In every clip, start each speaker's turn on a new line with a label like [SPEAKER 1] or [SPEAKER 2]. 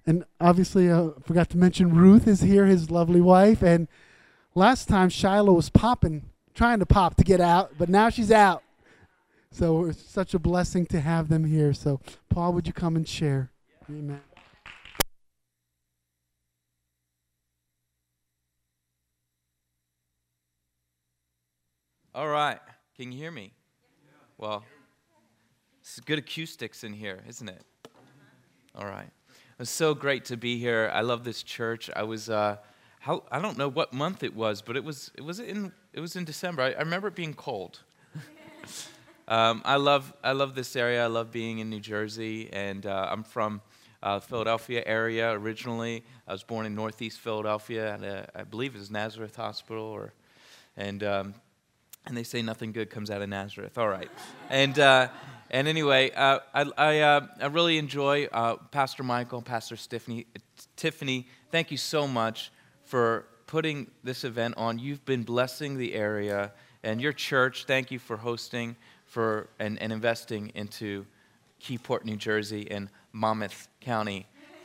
[SPEAKER 1] And obviously, forgot to mention Ruth is here, his lovely wife. And last time Shiloh was popping, trying to pop to get out, but now she's out. So it's such a blessing to have them here. So Paul, would you come and share? Amen.
[SPEAKER 2] All right. Can you hear me? Well, it's good acoustics in here, isn't it? All right. It's so great to be here. I love this church. I was I don't know what month it was, but it was in December. I remember it being cold. I love this area. I love being in New Jersey, and I'm from Philadelphia area originally. I was born in Northeast Philadelphia, and I believe it was Nazareth Hospital, and they say nothing good comes out of Nazareth. All right, and anyway, I really enjoy Pastor Michael, Pastor Tiffany. Thank you so much for putting this event on. You've been blessing the area, and your church. Thank you for hosting and investing into Keyport, New Jersey, and Monmouth County.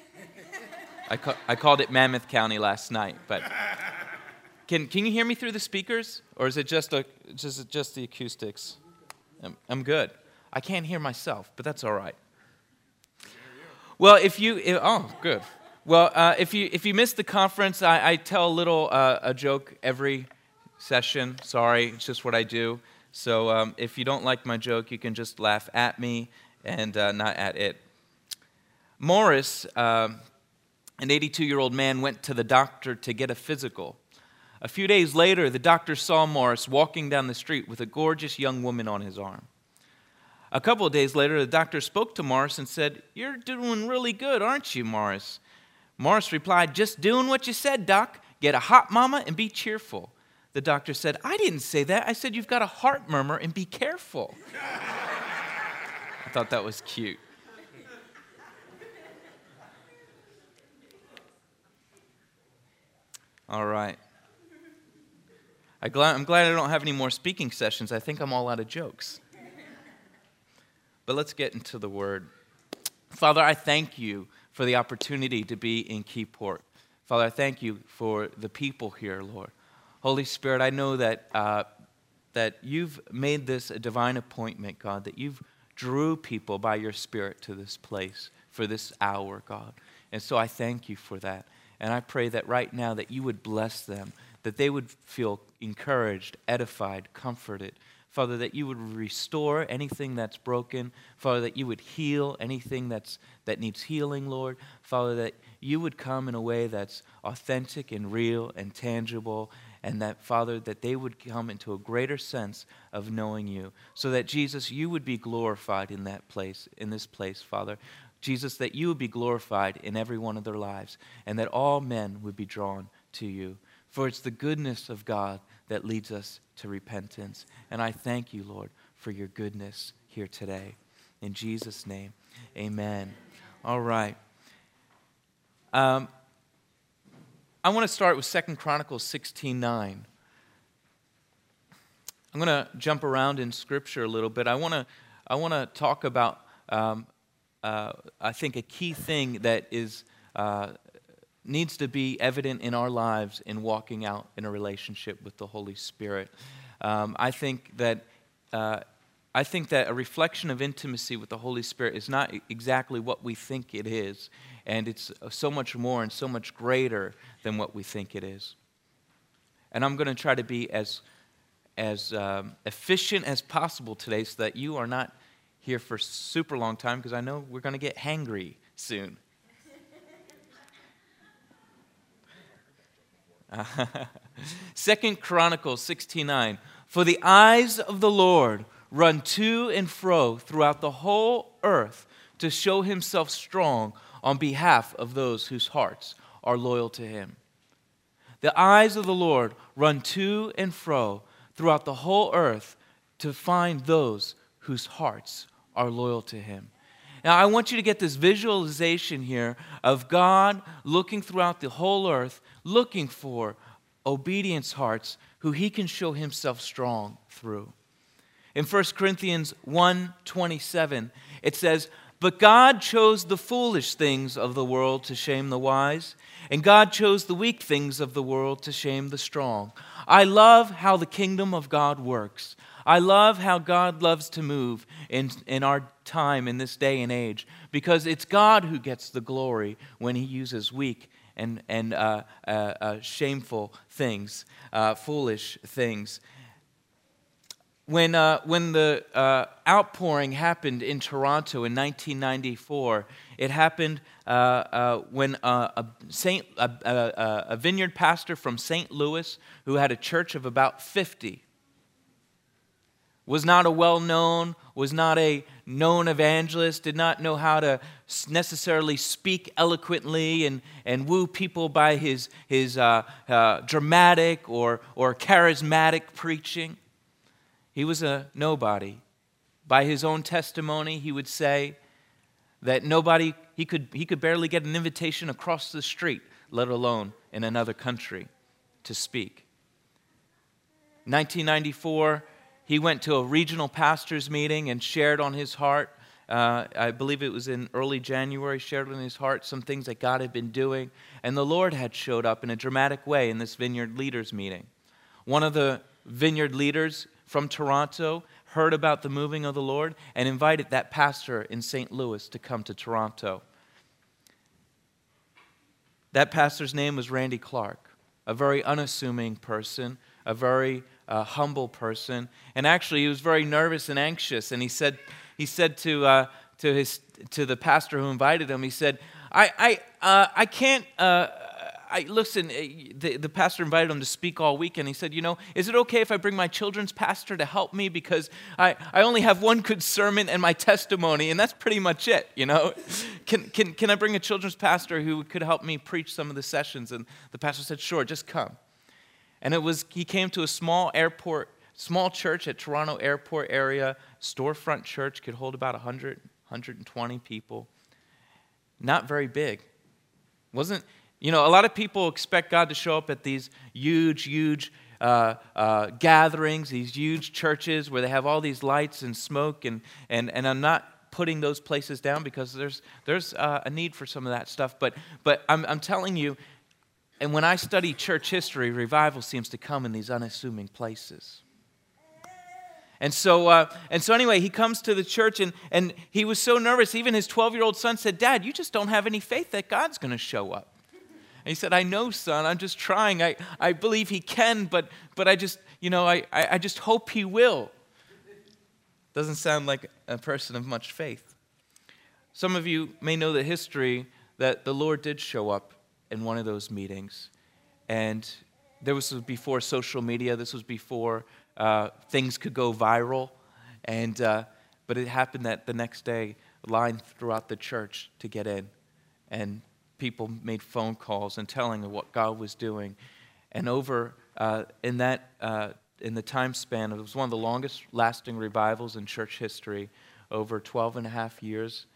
[SPEAKER 2] I called it Mammoth County last night, but can you hear me through the speakers, or is it just the acoustics? I'm good. I can't hear myself, but that's all right. Well, good. Well, if you missed the conference, I tell a joke every session. Sorry, it's just what I do. So if you don't like my joke, you can just laugh at me and not at it. Morris, an 82-year-old man, went to the doctor to get a physical. A few days later, the doctor saw Morris walking down the street with a gorgeous young woman on his arm. A couple of days later, the doctor spoke to Morris and said, "You're doing really good, aren't you, Morris?" Morris replied, "Just doing what you said, Doc. Get a hot mama and be cheerful." The doctor said, "I didn't say that. I said you've got a heart murmur and be careful." I thought that was cute. All right. I'm glad I don't have any more speaking sessions. I think I'm all out of jokes. But let's get into the Word. Father, I thank you for the opportunity to be in Keyport. Father, I thank you for the people here, Lord. Holy Spirit, I know that you've made this a divine appointment, God, that you've drew people by your Spirit to this place for this hour, God. And so I thank you for that. And I pray that right now that you would bless them, that they would feel encouraged, edified, comforted. Father, that you would restore anything that's broken. Father, that you would heal anything that needs healing, Lord. Father, that you would come in a way that's authentic and real and tangible, and that, Father, that they would come into a greater sense of knowing you, so that, Jesus, you would be glorified in this place, Father. Jesus, that you would be glorified in every one of their lives, and that all men would be drawn to you. For it's the goodness of God that leads us to repentance. And I thank you, Lord, for your goodness here today. In Jesus' name, amen. All right. I want to start with 2 Chronicles 16:9. I'm going to jump around in Scripture a little bit. I want to talk about, I think, a key thing that needs to be evident in our lives in walking out in a relationship with the Holy Spirit. I think that a reflection of intimacy with the Holy Spirit is not exactly what we think it is, and it's so much more and so much greater than what we think it is. And I'm going to try to be as efficient as possible today, so that you are not here for a super long time, because I know we're going to get hangry soon. 2 Chronicles 16:9. For the eyes of the Lord run to and fro throughout the whole earth to show himself strong on behalf of those whose hearts are loyal to him. The eyes of the Lord run to and fro throughout the whole earth to find those whose hearts are loyal to him. Now, I want you to get this visualization here of God looking throughout the whole earth, looking for obedience hearts who he can show himself strong through. In 1 Corinthians 1:27, it says, But God chose the foolish things of the world to shame the wise, and God chose the weak things of the world to shame the strong. I love how the kingdom of God works. I love how God loves to move in our time, in this day and age, because it's God who gets the glory when He uses weak and shameful things, foolish things. When the outpouring happened in Toronto in 1994, it happened when a vineyard pastor from St. Louis, who had a church of about 50, was not a well-known, was not a known evangelist, did not know how to necessarily speak eloquently and woo people by his dramatic or charismatic preaching. He was a nobody. By his own testimony, he would say that he could barely get an invitation across the street, let alone in another country, to speak. In 1994, he went to a regional pastors' meeting and shared on his heart. I believe it was in early January, shared on his heart some things that God had been doing. And the Lord had showed up in a dramatic way in this vineyard leaders meeting. One of the vineyard leaders from Toronto heard about the moving of the Lord and invited that pastor in St. Louis to come to Toronto. That pastor's name was Randy Clark, a very unassuming person, a very humble person, and actually he was very nervous and anxious. And he said to the pastor who invited him, he said, "I can't." Listen, the pastor invited him to speak all week, and he said, is it okay if I bring my children's pastor to help me? Because I only have one good sermon and my testimony, and that's pretty much it, Can I bring a children's pastor who could help me preach some of the sessions? And the pastor said, sure, just come. And he came to a small church at Toronto airport area, storefront church, could hold about 100, 120 people. Not very big. A lot of people expect God to show up at these huge gatherings, these huge churches where they have all these lights and smoke, and I'm not putting those places down because there's a need for some of that stuff. But I'm telling you, and when I study church history, revival seems to come in these unassuming places. And so anyway, he comes to the church, and he was so nervous. Even his 12-year-old son said, "Dad, you just don't have any faith that God's going to show up." And he said, "I know, son. I'm just trying. I believe He can, but I just, I just hope He will." Doesn't sound like a person of much faith. Some of you may know the history that the Lord did show up in one of those meetings. And this was before social media. This was before things could go viral. But it happened that the next day, line throughout the church to get in. And people made phone calls and telling of what God was doing. And over in the time span, it was one of the longest lasting revivals in church history, over 12 and a half years,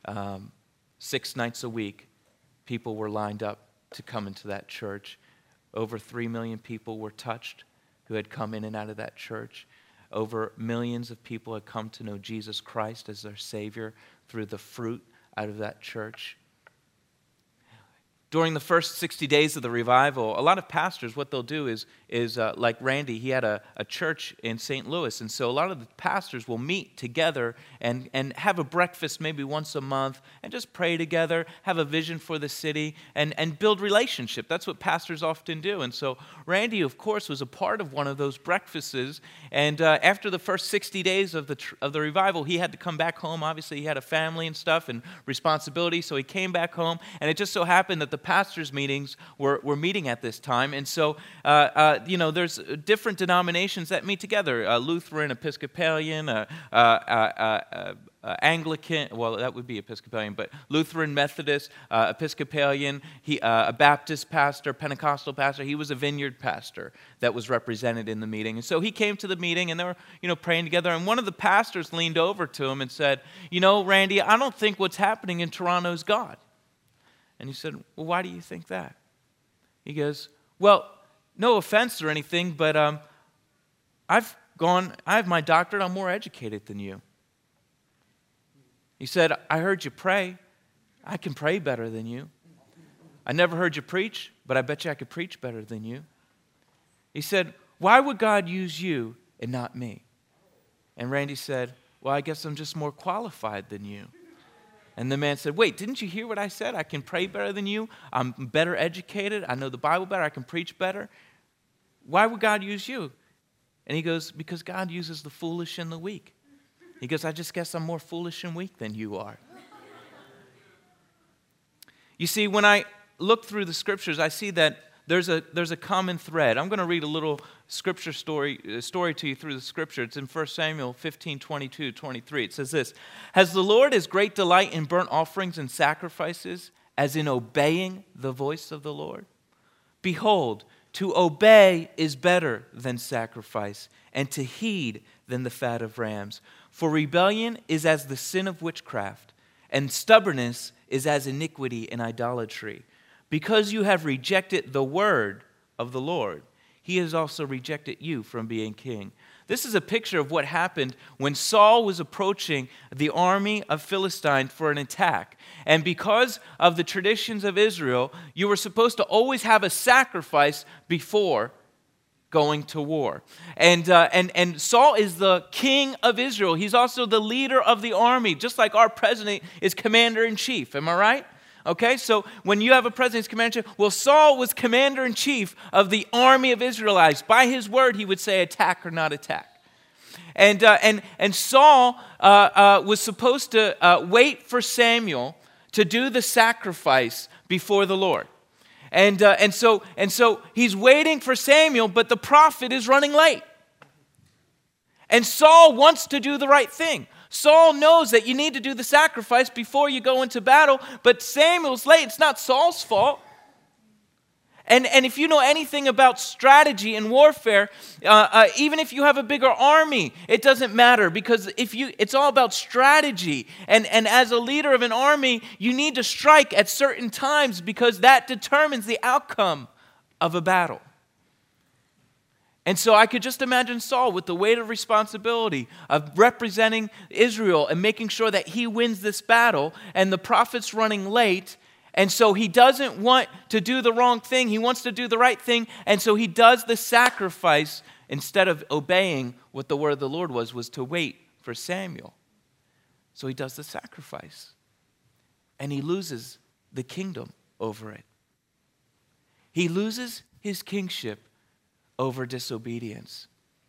[SPEAKER 2] 6 nights a week, people were lined up to come into that church. Over 3 million people were touched who had come in and out of that church. Over millions of people had come to know Jesus Christ as their Savior through the fruit out of that church. During the first 60 days of the revival, a lot of pastors, what they'll do is like Randy, he had a church in St. Louis, and so a lot of the pastors will meet together and have a breakfast maybe once a month and just pray together, have a vision for the city, and build relationship. That's what pastors often do. And so Randy, of course, was a part of one of those breakfasts, and after the first 60 days of the revival, he had to come back home. Obviously, he had a family and stuff and responsibility, so he came back home, and it just so happened that the pastors' meetings were meeting at this time. And so, there's different denominations that meet together, Lutheran, Episcopalian, Anglican, well, that would be Episcopalian, but Lutheran, Methodist, Episcopalian, a Baptist pastor, Pentecostal pastor. He was a vineyard pastor that was represented in the meeting. And so he came to the meeting, and they were, praying together. And one of the pastors leaned over to him and said, Randy, I don't think what's happening in Toronto is God. And he said, well, why do you think that? He goes, well, no offense or anything, but I have my doctorate. I'm more educated than you. He said, I heard you pray. I can pray better than you. I never heard you preach, but I bet you I could preach better than you. He said, why would God use you and not me? And Randy said, well, I guess I'm just more qualified than you. And the man said, wait, didn't you hear what I said? I can pray better than you. I'm better educated. I know the Bible better. I can preach better. Why would God use you? And he goes, because God uses the foolish and the weak. He goes, I just guess I'm more foolish and weak than you are. You see, when I look through the scriptures, I see that there's a common thread. I'm going to read a little scripture story to you through the scripture. It's in 1 Samuel 15, 22, 23. It says this, has the Lord his great delight in burnt offerings and sacrifices, as in obeying the voice of the Lord? Behold, to obey is better than sacrifice, and to heed than the fat of rams. For rebellion is as the sin of witchcraft, and stubbornness is as iniquity and idolatry. Because you have rejected the word of the Lord, he has also rejected you from being king. This is a picture of what happened when Saul was approaching the army of Philistine for an attack. And because of the traditions of Israel, you were supposed to always have a sacrifice before going to war. And Saul is the king of Israel. He's also the leader of the army, just like our president is commander-in-chief. Am I right? Okay, so when you have a president as commander-in-chief, well, Saul was commander-in-chief of the army of Israelites. By his word, he would say attack or not attack. And Saul was supposed to wait for Samuel to do the sacrifice before the Lord. And so he's waiting for Samuel, but the prophet is running late. And Saul wants to do the right thing. Saul knows that you need to do the sacrifice before you go into battle, but Samuel's late. It's not Saul's fault. And if you know anything about strategy and warfare, even if you have a bigger army, it doesn't matter, because it's all about strategy. And as a leader of an army, you need to strike at certain times, because that determines the outcome of a battle. And so I could just imagine Saul with the weight of responsibility of representing Israel and making sure that he wins this battle, and the prophet's running late. And so he doesn't want to do the wrong thing. He wants to do the right thing. And so he does the sacrifice instead of obeying what the word of the Lord was to wait for Samuel. So he does the sacrifice. And he loses the kingdom over it. He loses his kingship over disobedience.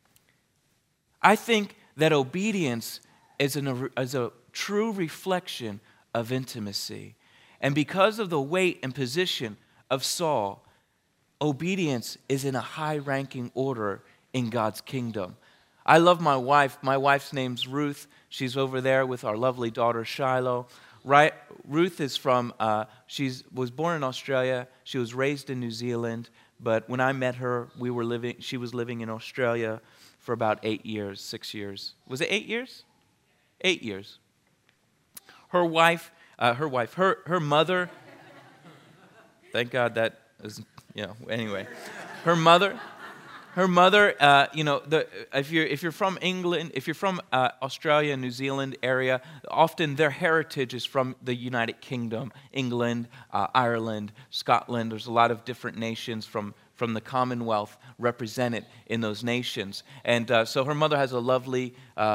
[SPEAKER 2] I think that obedience is a true reflection of intimacy. And because of the weight and position of Saul, obedience is in a high-ranking order in God's kingdom. I love my wife. My wife's name's Ruth. She's over there with our lovely daughter, Shiloh. Right? Ruth is from, she was born in Australia. She was raised in New Zealand. But when I met her, she was living in Australia for about 8 years, 6 years. Was it 8 years? 8 years. Her mother, thank God that is, anyway. Her mother, if you're from England, if you're from Australia and New Zealand area, often their heritage is from the United Kingdom, England, Ireland, Scotland. There's a lot of different nations from the Commonwealth represented in those nations. And so her mother has a lovely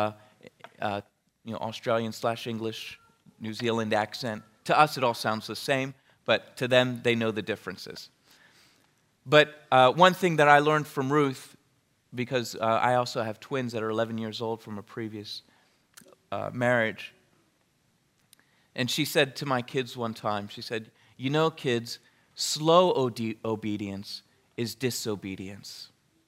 [SPEAKER 2] Australian/English, New Zealand accent. To us, it all sounds the same, but to them, they know the differences. But one thing that I learned from Ruth, because I also have twins that are 11 years old from a previous marriage, and she said to my kids one time, she said, kids, slow obedience is disobedience.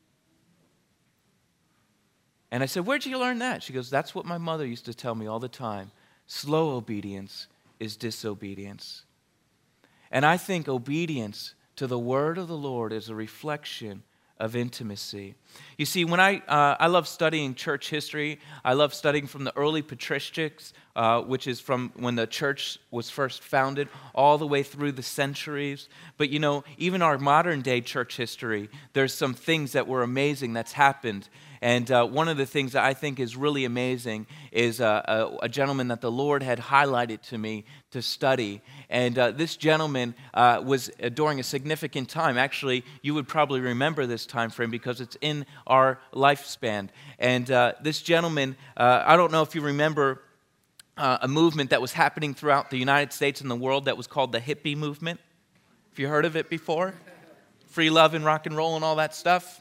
[SPEAKER 2] And I said, where'd you learn that? She goes, that's what my mother used to tell me all the time. Slow obedience is disobedience. And I think obedience to the word of the Lord is a reflection of intimacy. You see, when I love studying church history. I love studying from the early patristics, which is from when the church was first founded, all the way through the centuries. But even our modern day church history, there's some things that were amazing that's happened. And one of the things that I think is really amazing is a gentleman that the Lord had highlighted to me to study. And this gentleman was during a significant time. Actually, you would probably remember this time frame because it's in our lifespan. And this gentleman, I don't know if you remember a movement that was happening throughout the United States and the world that was called the hippie movement. Have you heard of it before? Free love and rock and roll and all that stuff.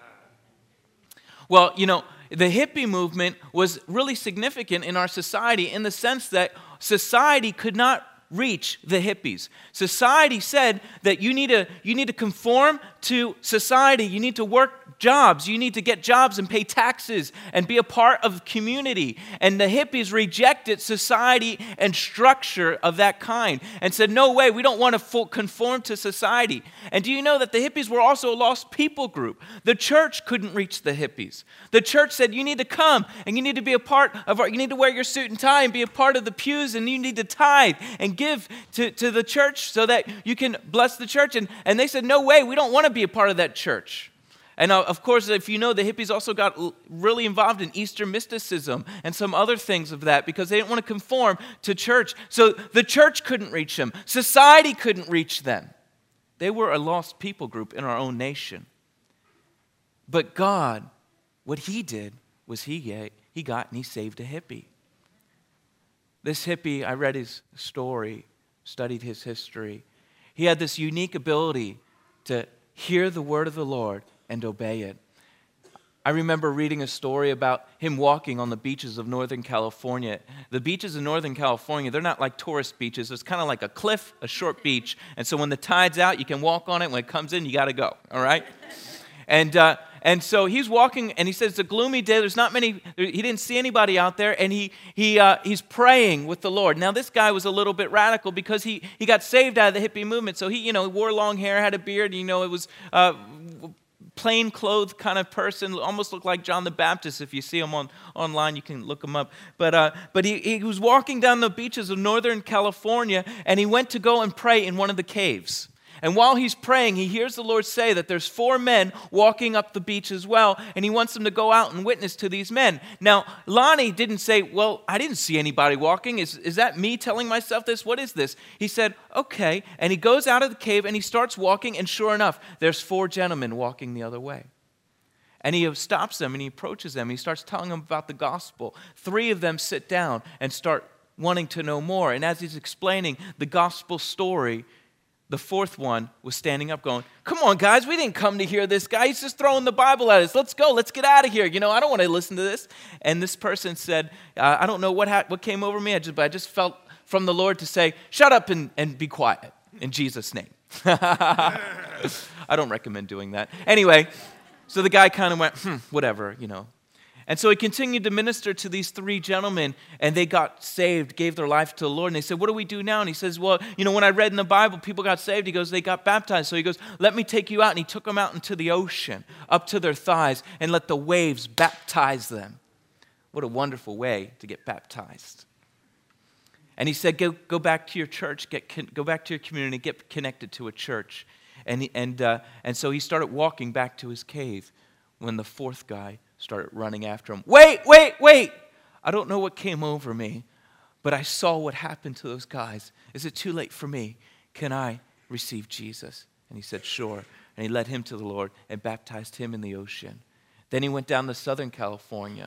[SPEAKER 2] Well, you know, the hippie movement was really significant in our society in the sense that society could not reach the hippies. Society said that you need to conform to society. You need to work jobs. You need to get jobs and pay taxes and be a part of community. And the hippies rejected society and structure of that kind and said, no way, we don't want to conform to society. And do you know that the hippies were also a lost people group? The church couldn't reach the hippies. The church said, you need to come and you need to be a part of you need to wear your suit and tie and be a part of the pews, and you need to tithe and give to the church so that you can bless the church. And they said, no way, we don't want to be a part of that church. And of course, if you know, the hippies also got really involved in Eastern mysticism and some other things of that because they didn't want to conform to church. So the church couldn't reach them. Society couldn't reach them. They were a lost people group in our own nation. But God, what he did was he got and he saved a hippie. This hippie, I read his story, studied his history. He had this unique ability to hear the word of the Lord and obey it. I remember reading a story about him walking on the beaches of Northern California. The beaches in Northern California, they're not like tourist beaches. It's kind of like a cliff, a short beach. And so when the tide's out, you can walk on it. When it comes in, you got to go, all right? And so he's walking, and he says it's a gloomy day. There's not many. He didn't see anybody out there, and he's praying with the Lord. Now this guy was a little bit radical because he got saved out of the hippie movement. So he wore long hair, had a beard. It was plain clothed kind of person, almost looked like John the Baptist. If you see him online, you can look him up. But he was walking down the beaches of Northern California, and he went to go and pray in one of the caves. And while he's praying, he hears the Lord say that there's 4 men walking up the beach as well, and he wants them to go out and witness to these men. Now, Lonnie didn't say, well, I didn't see anybody walking. Is that me telling myself this? What is this? He said, okay. And he goes out of the cave, and he starts walking, and sure enough, there's 4 gentlemen walking the other way. And he stops them, and he approaches them. He starts telling them about the gospel. 3 of them sit down and start wanting to know more. And as he's explaining the gospel story, the 4th one was standing up going, come on, guys, we didn't come to hear this guy. He's just throwing the Bible at us. Let's go. Let's get out of here. I don't want to listen to this. And this person said, I don't know what came over me, but I just felt from the Lord to say, shut up and be quiet in Jesus' name. I don't recommend doing that. Anyway, so the guy kind of went, whatever, And so he continued to minister to these 3 gentlemen, and they got saved, gave their life to the Lord. And they said, what do we do now? And he says, well, when I read in the Bible, people got saved. He goes, they got baptized. So he goes, let me take you out. And he took them out into the ocean, up to their thighs, and let the waves baptize them. What a wonderful way to get baptized. And he said, go back to your church, go back to your community, get connected to a church. And so he started walking back to his cave when the 4th guy started running after him. Wait. I don't know what came over me, but I saw what happened to those guys. Is it too late for me? Can I receive Jesus? And he said, sure. And he led him to the Lord and baptized him in the ocean. Then he went down to Southern California.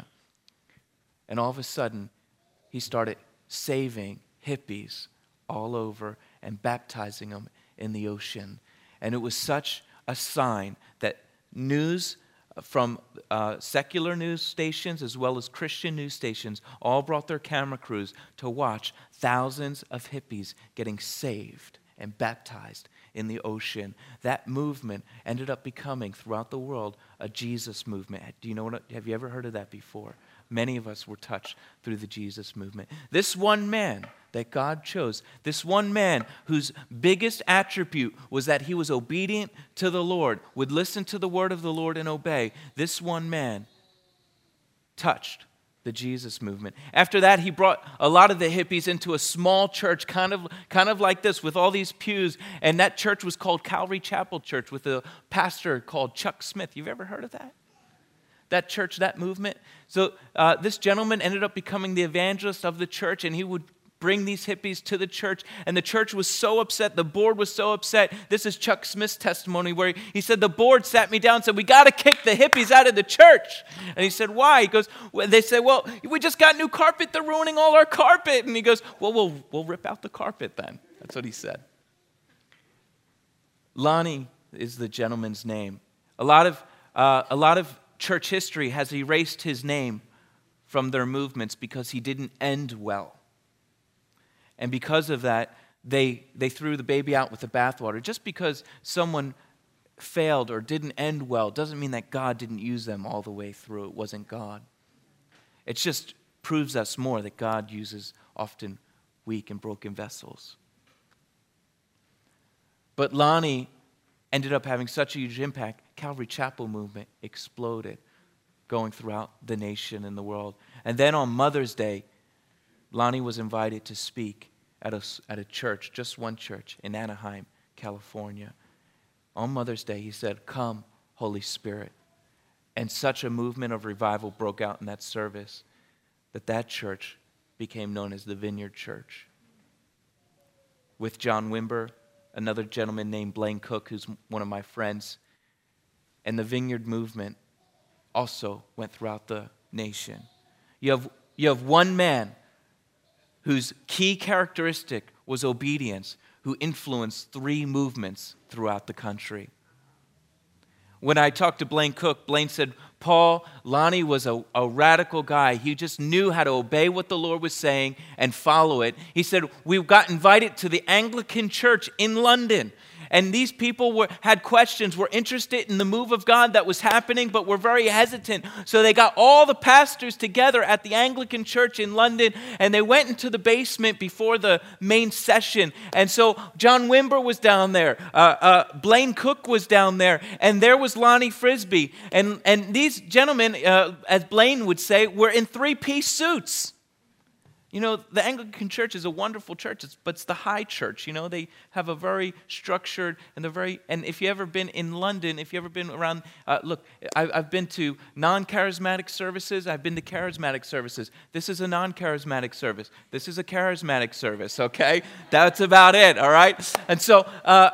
[SPEAKER 2] And all of a sudden, he started saving hippies all over and baptizing them in the ocean. And it was such a sign that news from secular news stations as well as Christian news stations all brought their camera crews to watch thousands of hippies getting saved and baptized in the ocean. That movement ended up becoming, throughout the world, a Jesus movement. Have you ever heard of that before? Many of us were touched through the Jesus movement. This one man that God chose, this one man whose biggest attribute was that he was obedient to the Lord, would listen to the word of the Lord and obey, this one man touched the Jesus movement. After that, he brought a lot of the hippies into a small church, kind of like this, with all these pews, and that church was called Calvary Chapel Church with a pastor called Chuck Smith. You've ever heard of that? that church, that movement. So this gentleman ended up becoming the evangelist of the church, and he would bring these hippies to the church, and the church was so upset, the board was so upset. This is Chuck Smith's testimony where he said, the board sat me down and said, we got to kick the hippies out of the church. And he said, why? He goes, they said, well, we just got new carpet, they're ruining all our carpet. And he goes, well, we'll rip out the carpet then. That's what he said. Lonnie is the gentleman's name. A lot of church history has erased his name from their movements because he didn't end well. And because of that, they threw the baby out with the bathwater. Just because someone failed or didn't end well doesn't mean that God didn't use them all the way through. It wasn't God. It just proves us more that God uses often weak and broken vessels. But Lonnie ended up having such a huge impact, Calvary Chapel movement exploded, going throughout the nation and the world. And then on Mother's Day, Lonnie was invited to speak at a church, just one church, in Anaheim, California. On Mother's Day, he said, "Come, Holy Spirit." And such a movement of revival broke out in that service that church became known as the Vineyard Church. With John Wimber, another gentleman named Blaine Cook, who's one of my friends, and the Vineyard movement also went throughout the nation. You have one man whose key characteristic was obedience, who influenced 3 movements throughout the country. When I talked to Blaine Cook, Blaine said, Paul, Lonnie was a radical guy. He just knew how to obey what the Lord was saying and follow it. He said, we got invited to the Anglican Church in London. And these people had questions, were interested in the move of God that was happening, but were very hesitant. So they got all the pastors together at the Anglican Church in London, and they went into the basement before the main session. And so John Wimber was down there. Blaine Cook was down there. And there was Lonnie Frisbee. And these gentlemen, as Blaine would say, were in 3-piece suits. You know, the Anglican Church is a wonderful church, but it's the high church. You know, they have a very structured and if you ever been in London, if you ever been around, look, I've been to non-charismatic services. I've been to charismatic services. This is a non-charismatic service. This is a charismatic service, okay? That's about it, all right? And so,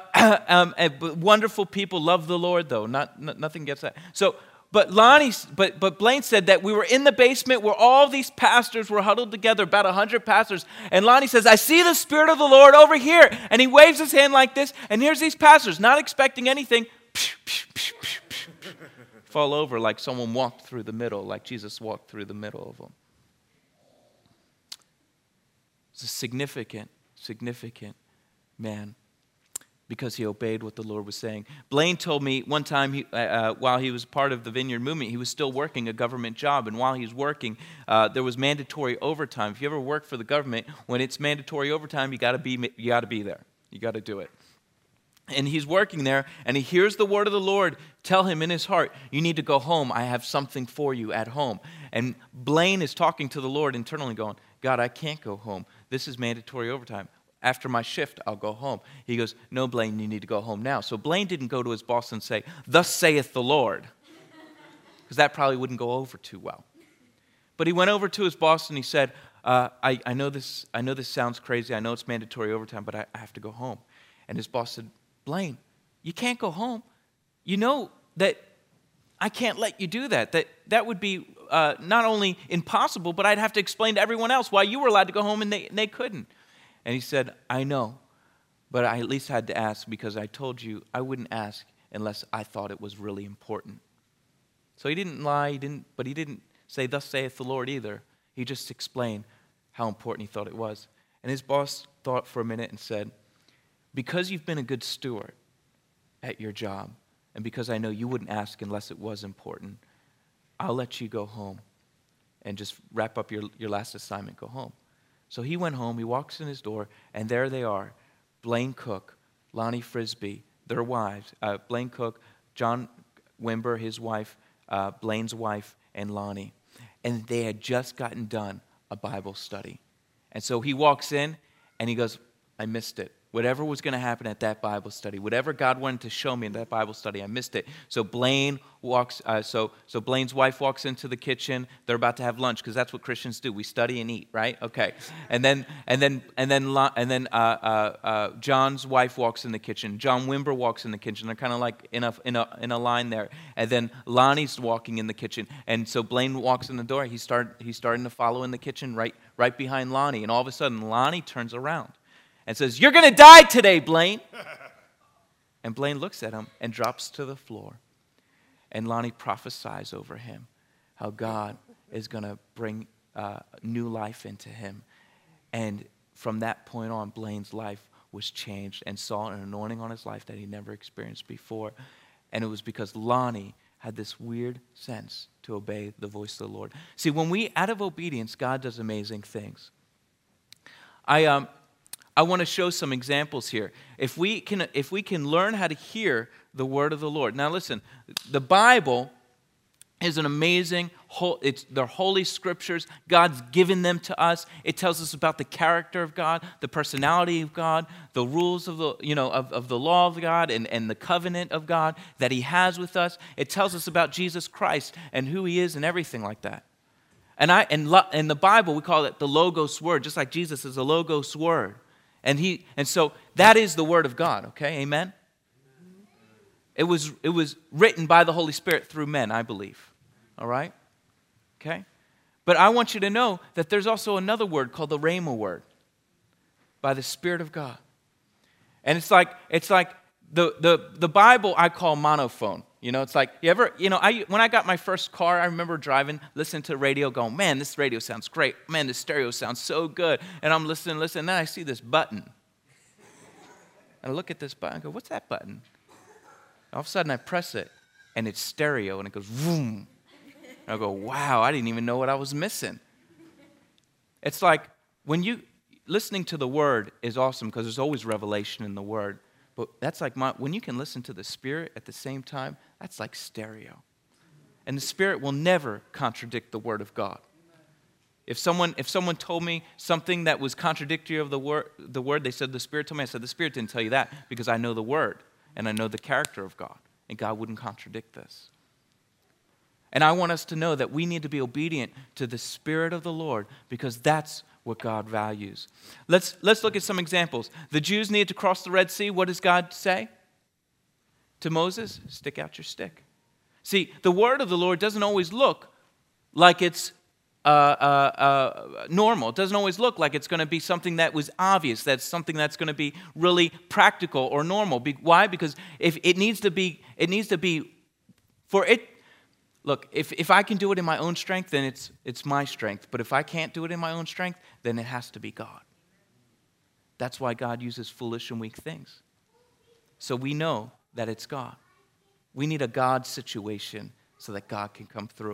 [SPEAKER 2] wonderful people love the Lord, though. Nothing gets that. So, But Blaine said that we were in the basement where all these pastors were huddled together, about 100 pastors. And Lonnie says, I see the Spirit of the Lord over here. And he waves his hand like this. And here's these pastors, not expecting anything, fall over like someone walked through the middle, like Jesus walked through the middle of them. It's a significant man, because he obeyed what the Lord was saying. Blaine told me one time, while he was part of the Vineyard movement, he was still working a government job. And while he was working, there was mandatory overtime. If you ever work for the government, when it's mandatory overtime, you got to be there. You got to do it. And he's working there, and he hears the word of the Lord tell him in his heart, you need to go home. I have something for you at home. And Blaine is talking to the Lord internally going, God, I can't go home. This is mandatory overtime. After my shift, I'll go home. He goes, no, Blaine, you need to go home now. So Blaine didn't go to his boss and say, thus saith the Lord, because that probably wouldn't go over too well. But he went over to his boss and he said, I know this sounds crazy. I know it's mandatory overtime, but I have to go home. And his boss said, Blaine, you can't go home. You know that I can't let you do that. That would be not only impossible, but I'd have to explain to everyone else why you were allowed to go home and they couldn't. And he said, I know, but I at least had to ask because I told you I wouldn't ask unless I thought it was really important. So he didn't lie, but he didn't say, thus saith the Lord either. He just explained how important he thought it was. And his boss thought for a minute and said, because you've been a good steward at your job, and because I know you wouldn't ask unless it was important, I'll let you go home and just wrap up your last assignment, go home. So he went home, he walks in his door, and there they are, Blaine Cook, Lonnie Frisbee, their wives, Blaine Cook, John Wimber, his wife, Blaine's wife, and Lonnie. And they had just gotten done a Bible study. And so he walks in, and he goes, I missed it. Whatever was going to happen at that Bible study, whatever God wanted to show me in that Bible study, I missed it. So Blaine walks. So Blaine's wife walks into the kitchen. They're about to have lunch because that's what Christians do. We study and eat, right? Okay. And then John's wife walks in the kitchen. John Wimber walks in the kitchen. They're kind of like in a line there. And then Lonnie's walking in the kitchen. And so Blaine walks in the door. He's starting to follow in the kitchen right behind Lonnie. And all of a sudden, Lonnie turns around and says, "You're going to die today, Blaine." And Blaine looks at him and drops to the floor. And Lonnie prophesies over him how God is going to bring new life into him. And from that point on, Blaine's life was changed and saw an anointing on his life that he never experienced before. And it was because Lonnie had this weird sense to obey the voice of the Lord. See, when we, out of obedience, God does amazing things. I want to show some examples here. If we can learn how to hear the word of the Lord. Now listen, the Bible is an amazing, they're holy scriptures. God's given them to us. It tells us about the character of God, the personality of God, the rules of the law of God and the covenant of God that he has with us. It tells us about Jesus Christ and who he is and everything like that. And in the Bible, we call it the Logos word, just like Jesus is a Logos word. And so that is the word of God, okay? Amen? It was written by the Holy Spirit through men, I believe. All right? Okay? But I want you to know that there's also another word called the Rhema word by the Spirit of God. And it's like the Bible I call monophone. It's like, when I got my first car, I remember driving, listening to the radio, going, "Man, this radio sounds great. Man, this stereo sounds so good." And I'm listening, and then I see this button. And I look at this button, and go, "What's that button?" All of a sudden, I press it, and it's stereo, and it goes, vroom. And I go, "Wow, I didn't even know what I was missing." It's like, listening to the Word is awesome because there's always revelation in the Word. But that's like when you can listen to the Spirit at the same time, that's like stereo. And the Spirit will never contradict the Word of God. If someone told me something that was contradictory of the word, they said the Spirit told me. I said the Spirit didn't tell you that because I know the Word and I know the character of God, and God wouldn't contradict this. And I want us to know that we need to be obedient to the Spirit of the Lord because that's what God values. Let's look at some examples. The Jews needed to cross the Red Sea. What does God say to Moses? "Stick out your stick." See, the word of the Lord doesn't always look like it's normal. It doesn't always look like it's going to be something that was obvious, that's something that's going to be really practical or normal. Why? Because if it needs to be for it. Look, if I can do it in my own strength, then it's my strength. But if I can't do it in my own strength, then it has to be God. That's why God uses foolish and weak things. So we know that it's God. We need a God situation so that God can come through.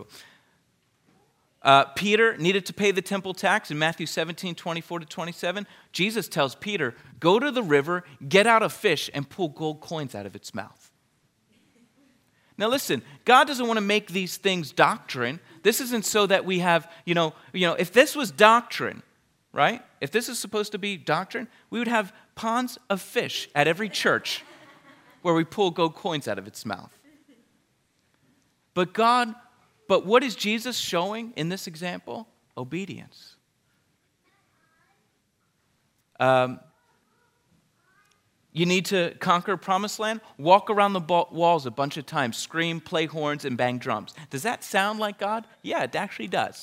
[SPEAKER 2] Peter needed to pay the temple tax in Matthew 17:24-27. Jesus tells Peter, "Go to the river, get out a fish, and pull gold coins out of its mouth." Now listen, God doesn't want to make these things doctrine. This isn't so that we have, if this was doctrine, right? If this is supposed to be doctrine, we would have ponds of fish at every church where we pull gold coins out of its mouth. But what is Jesus showing in this example? Obedience. You need to conquer a promised land? Walk around the walls a bunch of times, scream, play horns, and bang drums. Does that sound like God? Yeah, it actually does.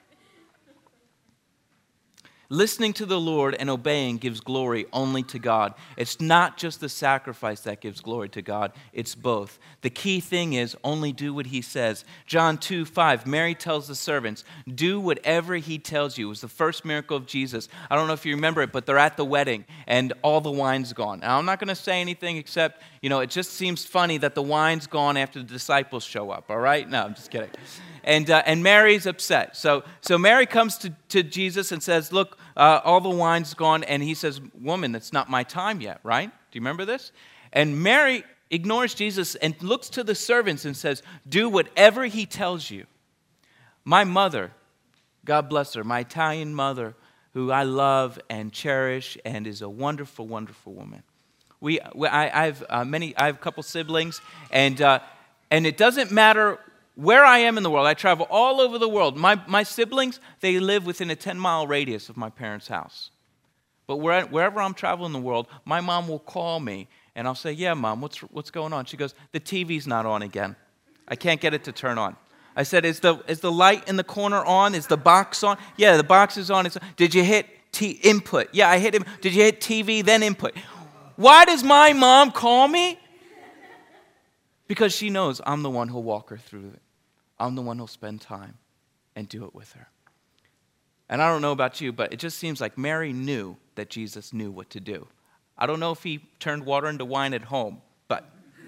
[SPEAKER 2] Listening to the Lord and obeying gives glory only to God. It's not just the sacrifice that gives glory to God. It's both. The key thing is only do what he says. John 2:5, Mary tells the servants, "Do whatever he tells you." It was the first miracle of Jesus. I don't know if you remember it, but they're at the wedding and all the wine's gone. Now, I'm not going to say anything except, it just seems funny that the wine's gone after the disciples show up, all right? No, I'm just kidding. And Mary's upset. So Mary comes to Jesus and says, "Look, all the wine's gone." And he says, "Woman, it's not my time yet," right? Do you remember this? And Mary ignores Jesus and looks to the servants and says, "Do whatever he tells you." My mother, God bless her, my Italian mother, who I love and cherish and is a wonderful, wonderful woman. I have a couple siblings, and it doesn't matter where I am in the world. I travel all over the world. My siblings, they live within a 10-mile radius of my parents' house. But wherever I'm traveling in the world, my mom will call me, and I'll say, yeah, Mom, what's going on? She goes, the TV's not on again. I can't get it to turn on. I said, is the light in the corner on? Is the box on? Yeah, the box is on. Did you hit input? Yeah, I hit input. Did you hit TV, then input? Why does my mom call me? Because she knows I'm the one who'll walk her through it. I'm the one who'll spend time and do it with her. And I don't know about you, but it just seems like Mary knew that Jesus knew what to do. I don't know if he turned water into wine at home, but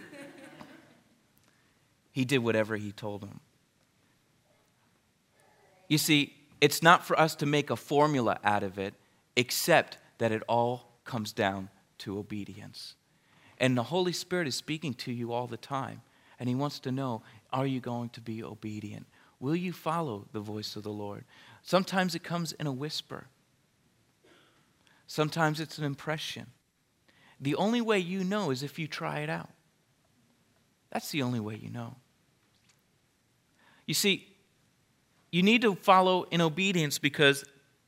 [SPEAKER 2] he did whatever he told him. You see, it's not for us to make a formula out of it, except that it all comes down to obedience. And the Holy Spirit is speaking to you all the time, and he wants to know, are you going to be obedient? Will you follow the voice of the Lord? Sometimes it comes in a whisper. Sometimes it's an impression. The only way you know is if you try it out. That's the only way you know. You see, you need to follow in obedience because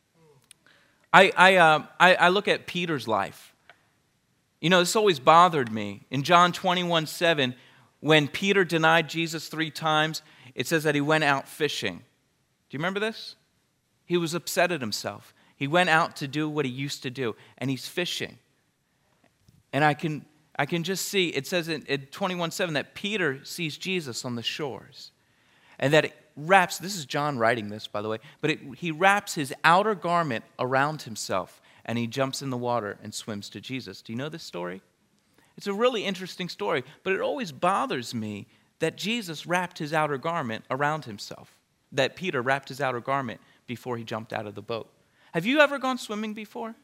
[SPEAKER 2] I look at Peter's life. You know, this always bothered me. In John 21:7, when Peter denied Jesus 3 times, it says that he went out fishing. Do you remember this? He was upset at himself. He went out to do what he used to do, and he's fishing. And I can just see, it says in 21:7 that Peter sees Jesus on the shores. And that it wraps, this is John writing this, by the way, but he wraps his outer garment around himself, and he jumps in the water and swims to Jesus. Do you know this story? It's a really interesting story, but it always bothers me that Jesus wrapped his outer garment around himself, that Peter wrapped his outer garment before he jumped out of the boat. Have you ever gone swimming before?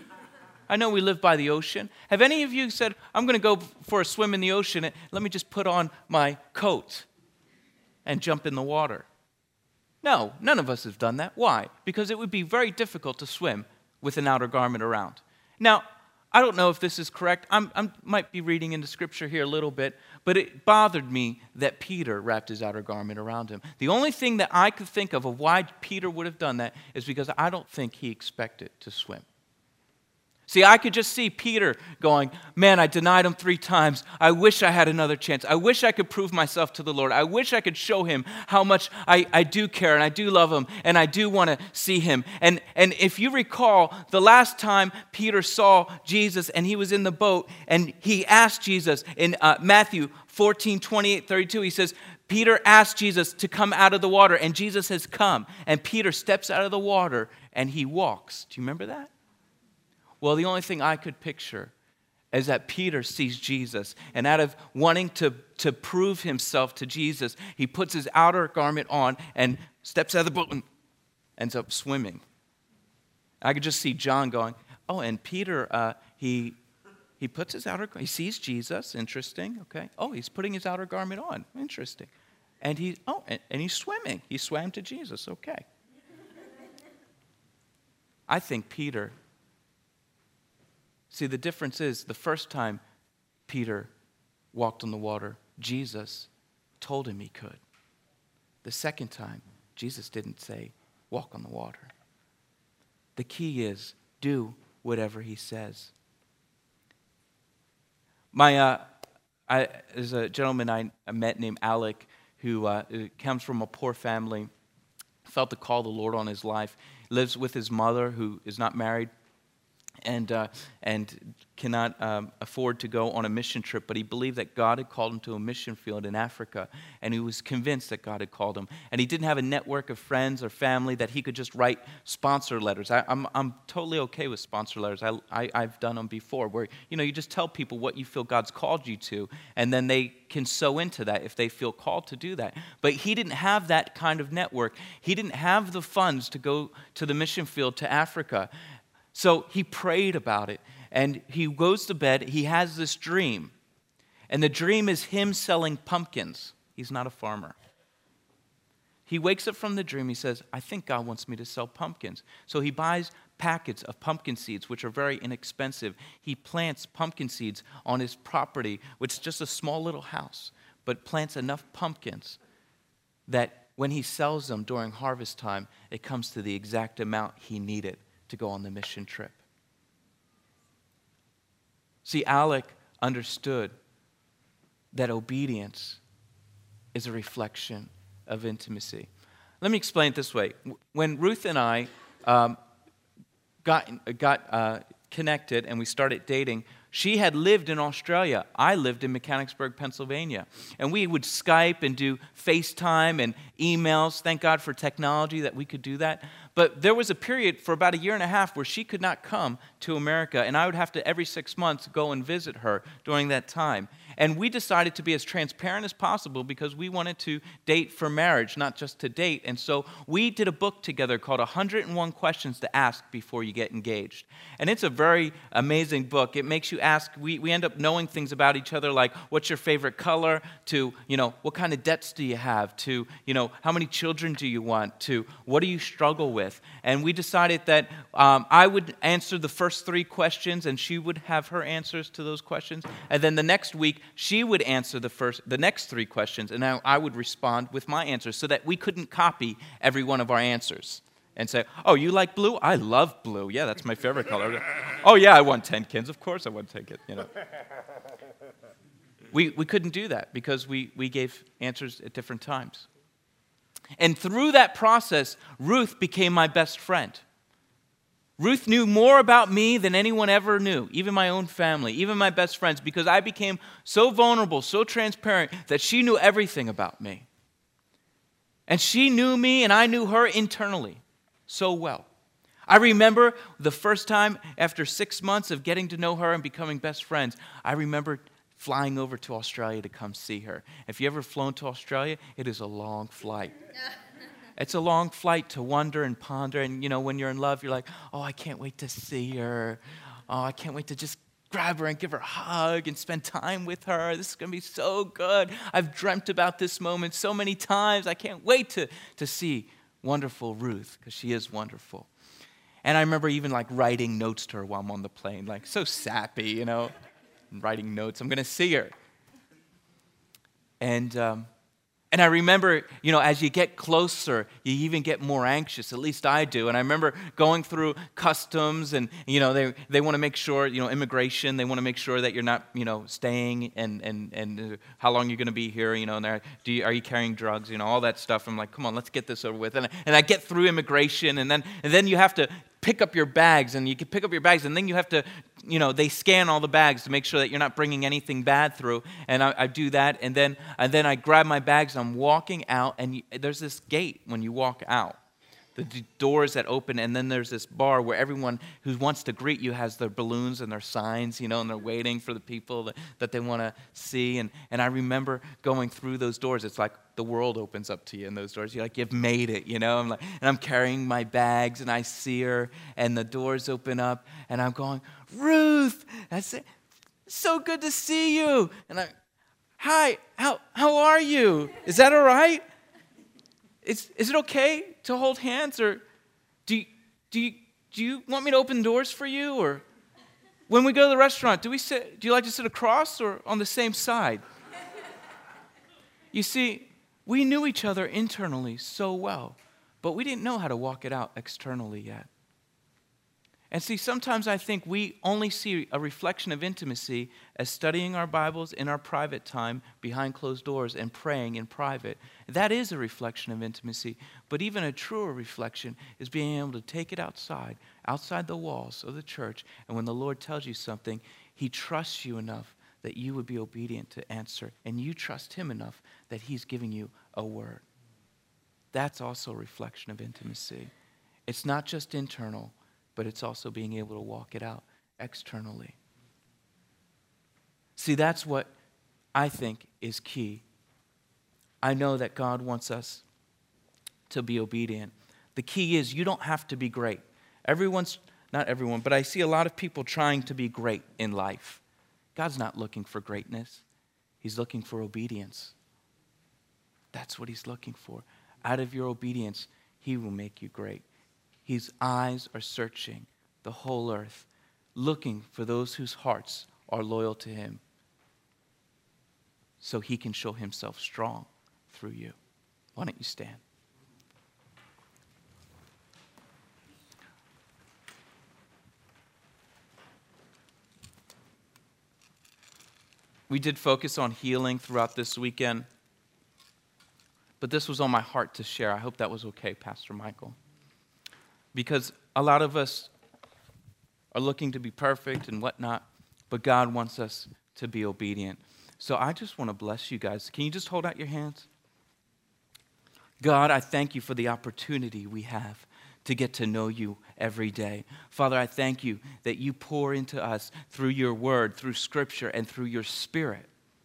[SPEAKER 2] I know we live by the ocean. Have any of you said, I'm going to go for a swim in the ocean, and let me just put on my coat and jump in the water? No, none of us have done that. Why? Because it would be very difficult to swim with an outer garment around. Now, I don't know if this is correct. I might be reading into Scripture here a little bit, but it bothered me that Peter wrapped his outer garment around him. The only thing that I could think of why Peter would have done that is because I don't think he expected to swim. See, I could just see Peter going, man, I denied him 3 times. I wish I had another chance. I wish I could prove myself to the Lord. I wish I could show him how much I do care and I do love him and I do want to see him. And if you recall, the last time Peter saw Jesus and he was in the boat and he asked Jesus in Matthew 14:28-32, he says, Peter asked Jesus to come out of the water, and Jesus has come. And Peter steps out of the water and he walks. Do you remember that? Well, the only thing I could picture is that Peter sees Jesus, and out of wanting to prove himself to Jesus, he puts his outer garment on and steps out of the boat and ends up swimming. I could just see John going, oh, and Peter, he puts his outer garment, he sees Jesus, interesting, okay. Oh, he's putting his outer garment on, interesting. And he's swimming. He swam to Jesus, okay. I think Peter... See, the difference is the first time Peter walked on the water, Jesus told him he could. The second time, Jesus didn't say, walk on the water. The key is do whatever he says. There's a gentleman I met named Alec who comes from a poor family, felt the call of the Lord on his life, lives with his mother who is not married, and cannot afford to go on a mission trip, but he believed that God had called him to a mission field in Africa, and he was convinced that God had called him. And he didn't have a network of friends or family that he could just write sponsor letters. I'm totally okay with sponsor letters. I've done them before, where you just tell people what you feel God's called you to, and then they can sow into that if they feel called to do that. But he didn't have that kind of network. He didn't have the funds to go to the mission field to Africa. So he prayed about it, and he goes to bed. He has this dream, and the dream is him selling pumpkins. He's not a farmer. He wakes up from the dream. He says, I think God wants me to sell pumpkins. So he buys packets of pumpkin seeds, which are very inexpensive. He plants pumpkin seeds on his property, which is just a small little house, but plants enough pumpkins that when he sells them during harvest time, it comes to the exact amount he needed to go on the mission trip. See, Alec understood that obedience is a reflection of intimacy. Let me explain it this way. When Ruth and I got connected and we started dating, she had lived in Australia. I lived in Mechanicsburg, Pennsylvania. And we would Skype and do FaceTime and emails. Thank God for technology that we could do that. But there was a period for about 1.5 years where she could not come to America, and I would have to every 6 months go and visit her during that time. And we decided to be as transparent as possible because we wanted to date for marriage, not just to date. And so we did a book together called 101 Questions to Ask Before You Get Engaged. And it's a very amazing book. It makes you ask, we end up knowing things about each other, like what's your favorite color, to, what kind of debts do you have, to, how many children do you want, to what do you struggle with. And we decided that I would answer the first 3 questions and she would have her answers to those questions. And then the next week, she would answer the next 3 questions, and I would respond with my answers so that we couldn't copy every one of our answers and say, oh, you like blue? I love blue. Yeah, that's my favorite color. Oh, yeah, I want 10 kids. Of course I want 10 kids. We couldn't do that because we gave answers at different times. And through that process, Ruth became my best friend. Ruth knew more about me than anyone ever knew, even my own family, even my best friends, because I became so vulnerable, so transparent that she knew everything about me. And she knew me and I knew her internally so well. I remember the first time after 6 months of getting to know her and becoming best friends, I remember flying over to Australia to come see her. If you ever flown to Australia, it is a long flight. It's a long flight to wonder and ponder. And, when you're in love, you're like, oh, I can't wait to see her. Oh, I can't wait to just grab her and give her a hug and spend time with her. This is going to be so good. I've dreamt about this moment so many times. I can't wait to see wonderful Ruth, because she is wonderful. And I remember even writing notes to her while I'm on the plane, so sappy, writing notes. I'm going to see her. And I remember, as you get closer, you even get more anxious. At least I do. And I remember going through customs and, they want to make sure, immigration, they want to make sure that you're not, staying and how long you're going to be here, and are you carrying drugs, all that stuff. I'm like, come on, let's get this over with. And I get through immigration and then you have to pick up your bags, and you can pick up your bags, and then you have to, they scan all the bags to make sure that you're not bringing anything bad through. And I do that, and then I grab my bags, I'm walking out, and there's this gate when you walk out. The doors that open, and then there's this bar where everyone who wants to greet you has their balloons and their signs, and they're waiting for the people that they want to see. And I remember going through those doors. It's like the world opens up to you in those doors. You're like, you've made it, and I'm carrying my bags, and I see her, and the doors open up, and I'm going, Ruth! I say, so good to see you. And hi, how are you? Is that all right? Is it okay to hold hands, or do you want me to open doors for you, or when we go to the restaurant, do you like to sit across or on the same side? You see, we knew each other internally so well, but we didn't know how to walk it out externally yet. And see, sometimes I think we only see a reflection of intimacy as studying our Bibles in our private time behind closed doors and praying in private. That is a reflection of intimacy, but even a truer reflection is being able to take it outside the walls of the church, and when the Lord tells you something, He trusts you enough that you would be obedient to answer, and you trust Him enough that He's giving you a word. That's also a reflection of intimacy. It's not just internal, but it's also being able to walk it out externally. See, that's what I think is key. I know that God wants us to be obedient. The key is you don't have to be great. Not everyone, but I see a lot of people trying to be great in life. God's not looking for greatness. He's looking for obedience. That's what He's looking for. out of your obedience, he will make you great. His eyes are searching the whole earth, looking for those whose hearts are loyal to him, so he can show himself strong through you. Why don't you stand? We did focus on healing throughout this weekend, but this was on my heart to share. I hope that was okay, Pastor Michael. Because a lot of us are looking to be perfect and whatnot, but God wants us to be obedient. So I just want to bless you guys. Can you just hold out your hands? God, I thank you for the opportunity we have to get to know you every day. Father, I thank you that you pour into us through your word, through scripture, and through your spirit.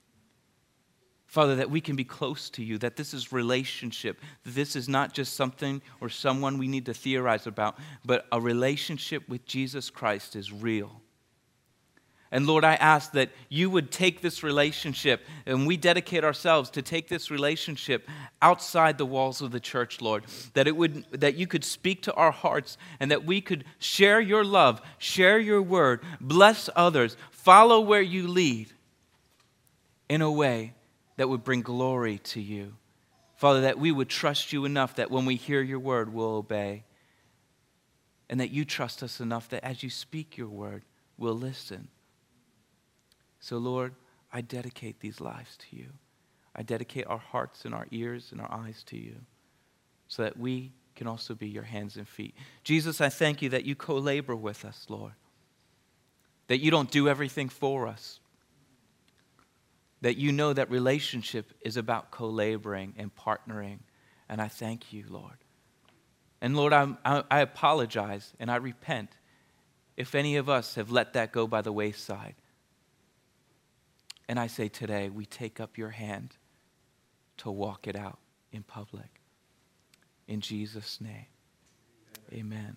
[SPEAKER 2] Father, that we can be close to you, that this is relationship. This is not just something or someone we need to theorize about, but a relationship with Jesus Christ is real. And Lord, I ask that you would take this relationship, and we dedicate ourselves to take this relationship outside the walls of the church, Lord. That you could speak to our hearts, and that we could share your love, share your word, bless others, follow where you lead in a way that would bring glory to you. Father, that we would trust you enough that when we hear your word, we'll obey. And that you trust us enough that as you speak your word, we'll listen. So, Lord, I dedicate these lives to you. I dedicate our hearts and our ears and our eyes to you so that we can also be your hands and feet. Jesus, I thank you that you co-labor with us, Lord. That you don't do everything for us. That you know that relationship is about co-laboring and partnering. And I thank you, Lord. And Lord, I apologize and I repent if any of us have let that go by the wayside. And I say today, we take up your hand to walk it out in public. In Jesus' name, amen.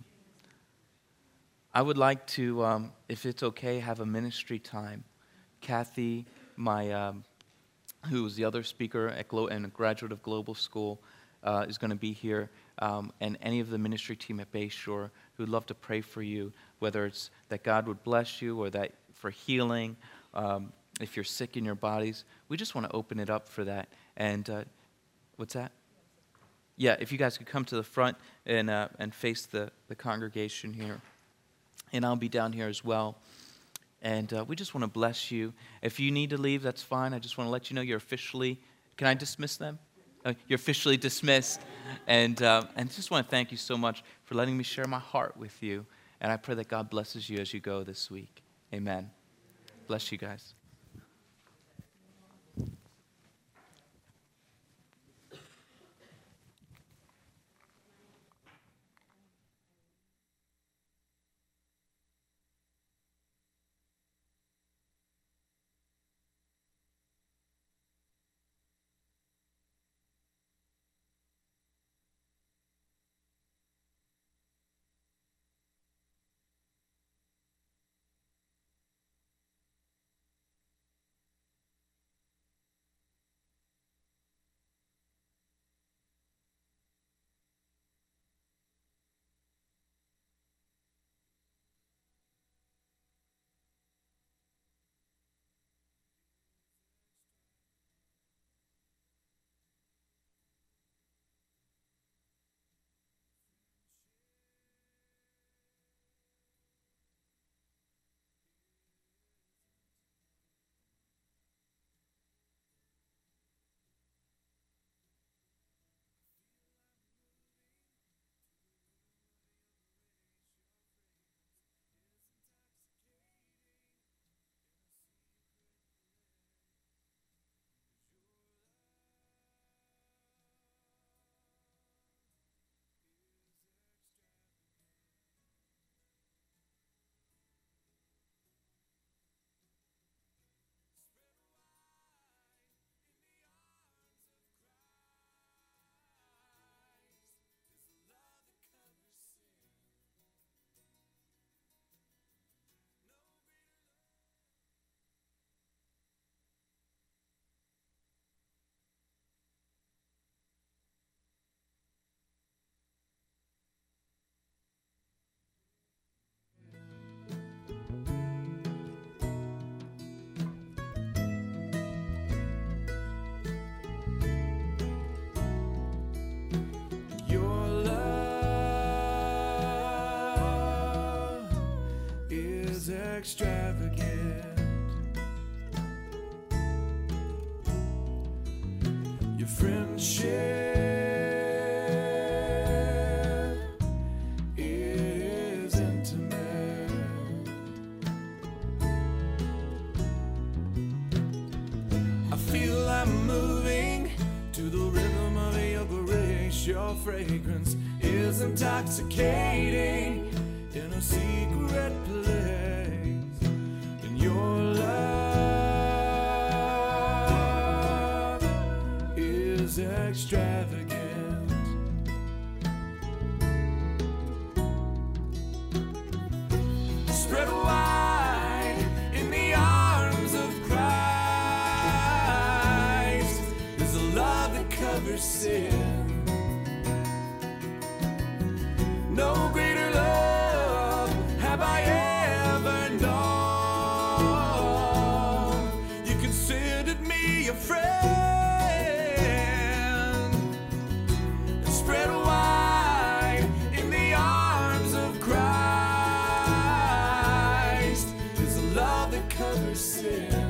[SPEAKER 2] I would like to, if it's okay, have a ministry time. Kathy, who is the other speaker and a graduate of Global School, is going to be here. And any of the ministry team at Bayshore who would love to pray for you, whether it's that God would bless you or that for healing, if you're sick in your bodies, we just want to open it up for that. And what's that? Yeah, if you guys could come to the front and face the congregation here. And I'll be down here as well. And we just want to bless you. If you need to leave, that's fine. I just want to let you know you're officially, can I dismiss them? You're officially dismissed. And just want to thank you so much for letting me share my heart with you. And I pray that God blesses you as you go this week. Amen. Bless you guys.
[SPEAKER 3] extravagant. Your friendship is intimate. I feel I'm moving to the rhythm of your grace. Your fragrance is intoxicating in a secret place. In your love is extravagant. Spread wide in the arms of Christ is a love that covers sin. No greater love have I ever known. You considered me a friend, and spread wide in the arms of Christ is a love that covers sin.